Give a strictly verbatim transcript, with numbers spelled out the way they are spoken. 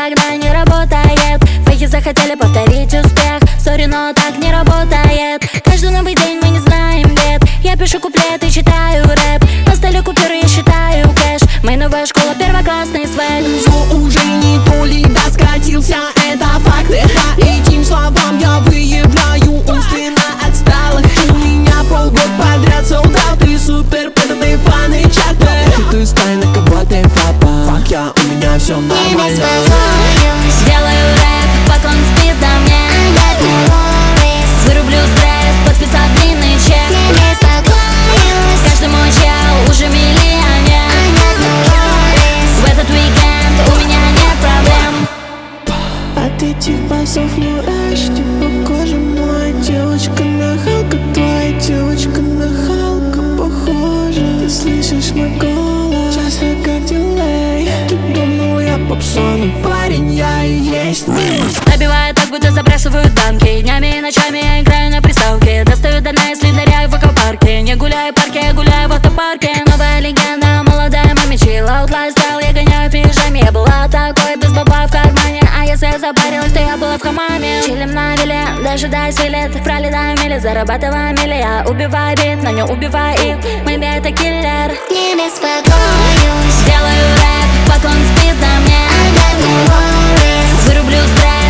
никогда не работает. Фейки захотели повторить успех, сори, но так не работает. Каждый новый день мы не знаем бед. Я пишу куплеты, читаю рэп. На столе купюры, я считаю кэш. Моя новая школа, первоклассный свек. Но уже не то либо скатился, это факты. Этим словам я выявляю умственно отсталых. У меня полгода подряд солдат и супер преданные фаны чата. Ты стай на кого-то фапа. Фак я, у меня все нормально. Делаю рэп, поклон спит на мне. Вырублю стресс, подписав длинный чек. Каждый мой чел уже миллионер. В этот уикенд у меня нет проблем. От этих басов мурашки по коже моя девочка на Халка, твоя девочка на Халка похожа. Ты слышишь мой голос, часто как дилей. Ты думал я попсону, парень, я и есть. Набиваю так, будто забрасывают банки. Днями и ночами я играю на приставке. Достаю дальня, если ныряю в аквапарке. Не гуляю в парке, я гуляю в автопарке. Новая легенда, молодая маме чил. Outlaw стайл, я гоняю в пижаме. Я была такой, без бабла в кармане. А если я запарилась, то я была в хамаме. Чилим на вилле, дожидаясь вилет. Пролетаю мили, зарабатываю мили. Я убиваю бит, но не убиваю их. Мэйби это киллер. Не беспокоюсь, Делаю рэп, поклон спит на мне. Вырублю стресс.